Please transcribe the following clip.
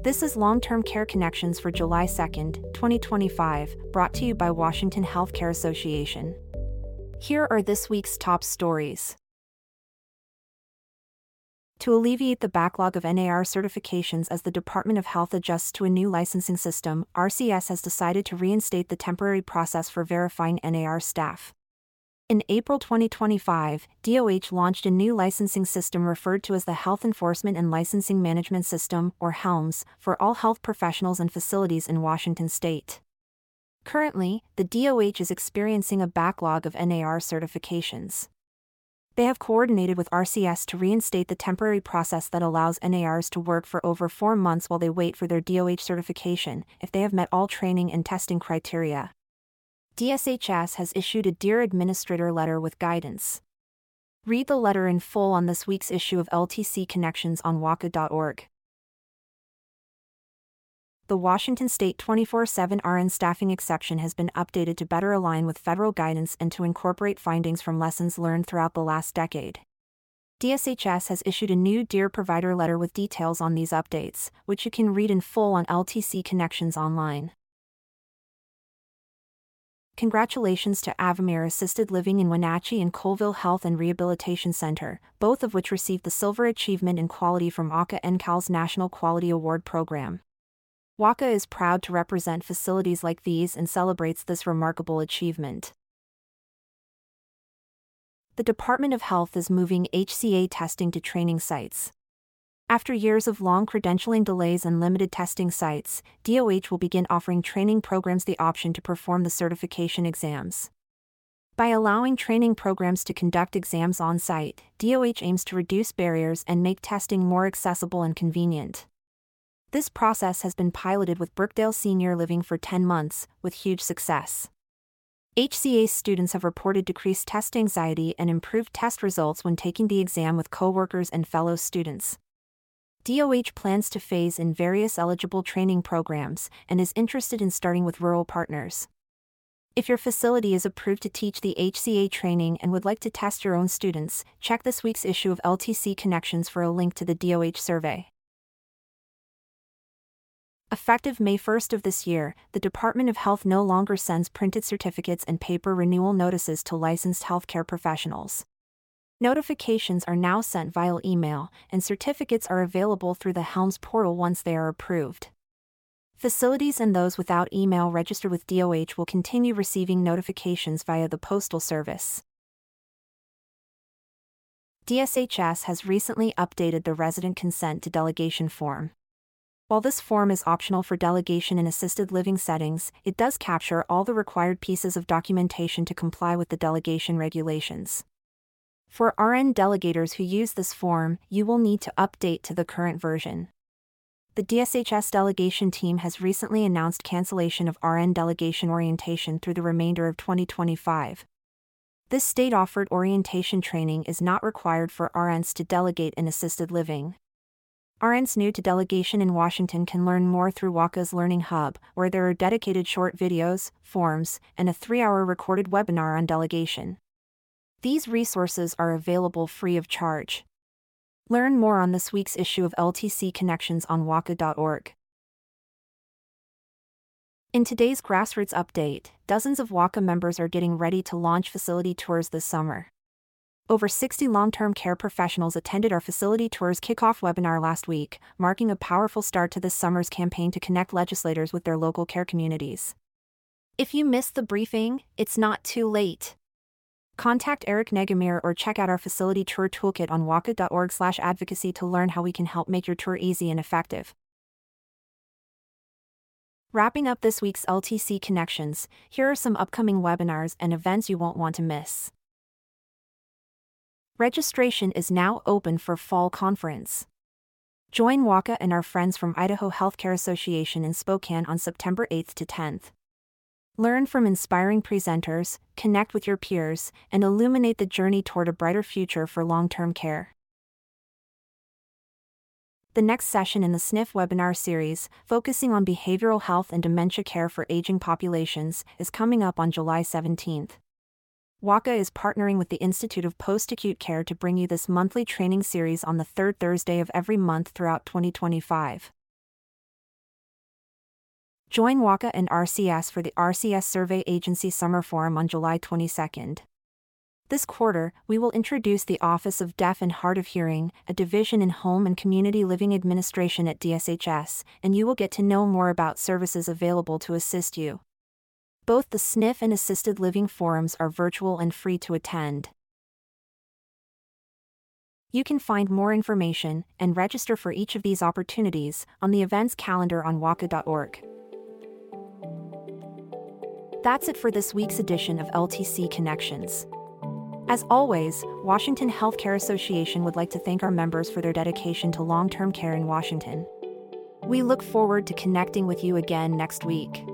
This is Long-Term Care Connections for July 2nd, 2025, brought to you by Washington Healthcare Association. Here are this week's top stories. To alleviate the backlog of NAR certifications as the Department of Health adjusts to a new licensing system, RCS has decided to reinstate the temporary process for verifying NAR staff. In April 2025, DOH launched a new licensing system referred to as the Health Enforcement and Licensing Management System, or HELMS, for all health professionals and facilities in Washington state. Currently, the DOH is experiencing a backlog of NAR certifications. They have coordinated with RCS to reinstate the temporary process that allows NARs to work for over 4 months while they wait for their DOH certification, if they have met all training and testing criteria. DSHS has issued a Dear Administrator letter with guidance. Read the letter in full on this week's issue of LTC Connections on WACA.org. The Washington State 24/7 RN staffing exception has been updated to better align with federal guidance and to incorporate findings from lessons learned throughout the last decade. DSHS has issued a new Dear Provider letter with details on these updates, which you can read in full on LTC Connections online. Congratulations to Avamere Assisted Living in Wenatchee and Colville Health and Rehabilitation Center, both of which received the Silver Achievement in Quality from WACA NCAL's National Quality Award Program. WACA is proud to represent facilities like these and celebrates this remarkable achievement. The Department of Health is moving HCA testing to training sites. After years of long credentialing delays and limited testing sites, DOH will begin offering training programs the option to perform the certification exams. By allowing training programs to conduct exams on-site, DOH aims to reduce barriers and make testing more accessible and convenient. This process has been piloted with Brookdale Senior Living for 10 months, with huge success. HCA students have reported decreased test anxiety and improved test results when taking the exam with coworkers and fellow students. DOH plans to phase in various eligible training programs and is interested in starting with rural partners. If your facility is approved to teach the HCA training and would like to test your own students, check this week's issue of LTC Connections for a link to the DOH survey. Effective May 1st of this year, the Department of Health no longer sends printed certificates and paper renewal notices to licensed healthcare professionals. Notifications are now sent via email, and certificates are available through the HELMS portal once they are approved. Facilities and those without email registered with DOH will continue receiving notifications via the Postal Service. DSHS has recently updated the Resident Consent to Delegation form. While this form is optional for delegation in assisted living settings, it does capture all the required pieces of documentation to comply with the delegation regulations. For RN delegators who use this form, you will need to update to the current version. The DSHS delegation team has recently announced cancellation of RN delegation orientation through the remainder of 2025. This state-offered orientation training is not required for RNs to delegate in assisted living. RNs new to delegation in Washington can learn more through WACA's Learning Hub, where there are dedicated short videos, forms, and a 3-hour recorded webinar on delegation. These resources are available free of charge. Learn more on this week's issue of LTC Connections on WACA.org. In today's Grassroots update, dozens of WACA members are getting ready to launch facility tours this summer. Over 60 long-term care professionals attended our Facility Tours kickoff webinar last week, marking a powerful start to this summer's campaign to connect legislators with their local care communities. If you missed the briefing, it's not too late. Contact Eric Negamir or check out our facility tour toolkit on waca.org/advocacy to learn how we can help make your tour easy and effective. Wrapping up this week's LTC Connections, here are some upcoming webinars and events you won't want to miss. Registration is now open for Fall Conference. Join WACA and our friends from Idaho Healthcare Association in Spokane on September 8th to 10th. Learn from inspiring presenters, connect with your peers, and illuminate the journey toward a brighter future for long-term care. The next session in the SNF webinar series, focusing on behavioral health and dementia care for aging populations, is coming up on July 17th. WACA is partnering with the Institute of Post-Acute Care to bring you this monthly training series on the third Thursday of every month throughout 2025. Join WACA and RCS for the RCS Survey Agency Summer Forum on July 22nd. This quarter, we will introduce the Office of Deaf and Hard of Hearing, a division in Home and Community Living Administration at DSHS, and you will get to know more about services available to assist you. Both the SNF and Assisted Living Forums are virtual and free to attend. You can find more information and register for each of these opportunities on the events calendar on waca.org. That's it for this week's edition of LTC Connections. As always, Washington Healthcare Association would like to thank our members for their dedication to long-term care in Washington. We look forward to connecting with you again next week.